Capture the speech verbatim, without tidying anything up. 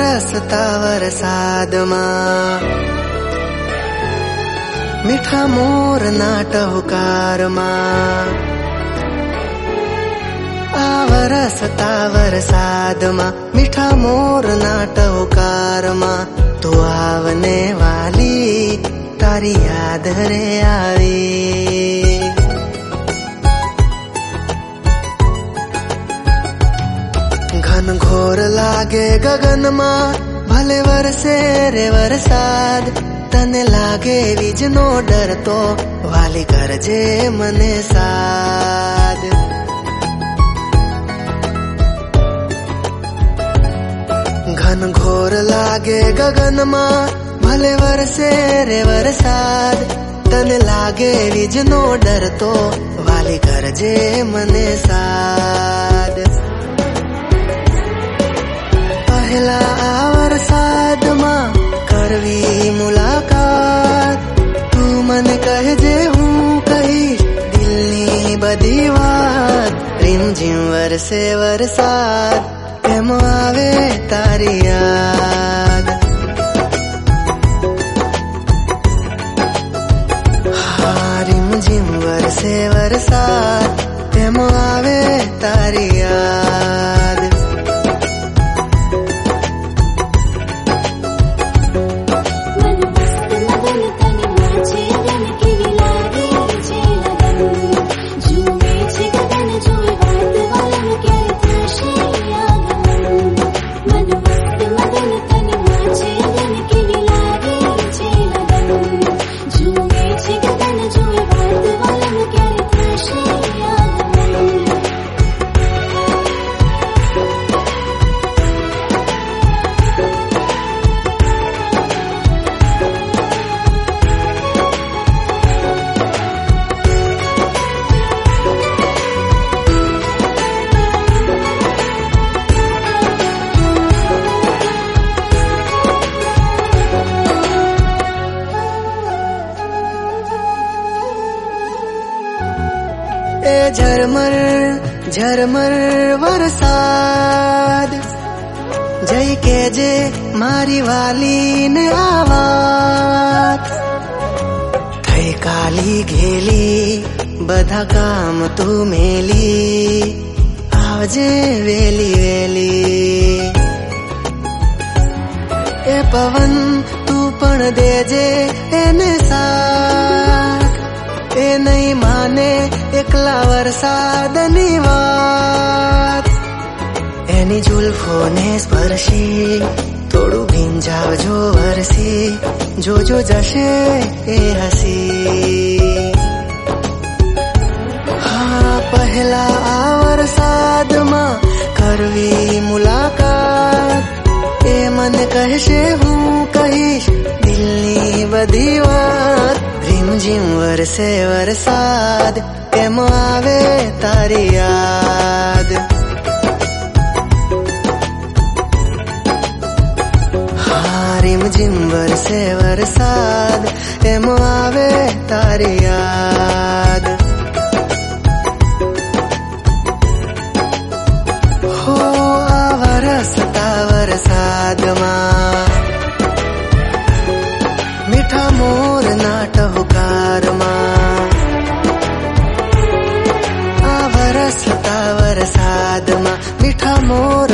વરસતા વરસાદમાં મીઠા મોરના ટહુકારમાં આ વરસતા વરસાદમાં મીઠા મોરના ટહુકારમાં તું આવને વાલી તારી યાદ રે આવી घन घोर लागे गगन में भले वरसे रे वरसाद तने लागे वीज नो डर तो वाली करजे मने साद घन घोर लागे गगन में भले वरसे रे वरसाद तने लागे वीज नो डर तो वाली करजे मने साद पहला आ वरसाद में करवी मुलाकात तू मन कहजे हूँ कहीश दिलनी बधी बात रिमझिम वरसे वरसाद तेम आवे तारी याद हाँ रिमझिम वरसे वरसाद तेम आवे तारी याद ए झरमर झरमर वरसाद जय के जे मारी वाली ने आवाज थई काली घेली बधा काम तू मेली आवजे वेली वेली ए पवन तू पण देजे एने साथ ए नहीं माने एकला वरसादनी वात एनी जुल्फो ने स्पर्शी थोड़ू भींजावजो वरसी जो जो जशे ए हसी हाँ पहला आ वरसाद में करवी मुलाकात ए मन कहशे हूँ कहीश दिलनी बधी बात रिमझिम वरसे वरसाद तेम आवे तारी याद हाँ रिमझिम वरसे वरसाद तेम आवे तारी याद हो आ वरसता वरसाद मां मीठा मोर ना टहुकार मां आ वरसता वरसाद मां मीठा मोर